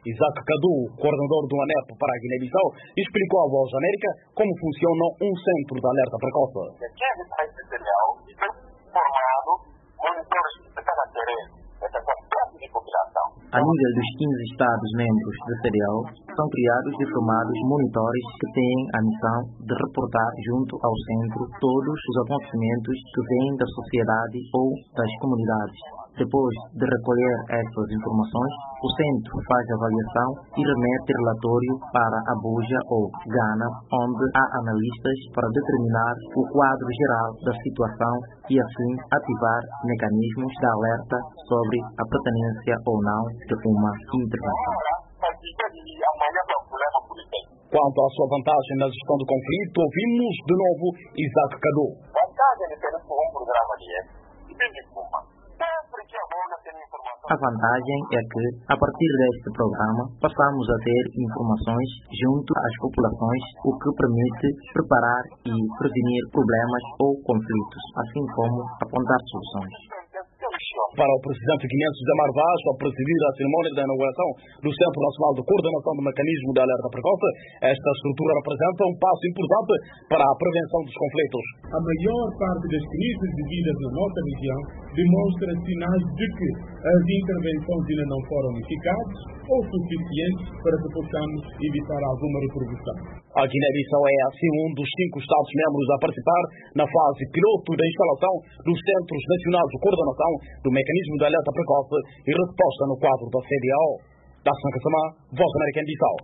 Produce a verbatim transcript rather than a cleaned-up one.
Isaac Cadu, coordenador do ANEP para a Guiné-Bissau, explicou à Voz da América como funciona um centro de alerta precoce. quinze países de cereal e foi formado monitores de cada terreno, essa parte de população. A nível dos quinze Estados-membros de cereal, são criados e formados monitores que têm a missão de reportar junto ao centro todos os acontecimentos que vêm da sociedade ou das comunidades. Depois de recolher essas informações, o centro faz avaliação e remete relatório para Abuja ou Ghana, onde há analistas para determinar o quadro geral da situação e assim ativar mecanismos de alerta sobre a pertinência ou não de uma intervenção. Quanto à sua vantagem na gestão do conflito, ouvimos de novo Isaac Cadu. Vantagem de ter um programa de A vantagem é que, a partir deste programa, passamos a ter informações junto às populações, o que permite preparar e prevenir problemas ou conflitos, assim como apontar soluções. Para o presidente guinense José Mar Vaz, ao presidir a cerimônia da inauguração do Centro Nacional de Coordenação do Mecanismo de Alerta Precoce, esta estrutura representa um passo importante para a prevenção dos conflitos. A maior parte das crises vividas na nossa região demonstra sinais de que as intervenções ainda não foram eficazes ou suficientes para que possamos evitar alguma reprodução. A Guiné-Bissau é, assim, um dos cinco Estados-membros a participar na fase piloto da instalação dos Centros Nacionais de Coordenação do Mecanismo de Alerta Precoce e Resposta no quadro da C D A O. Da Sanca Samá, Voz da América em Bissau.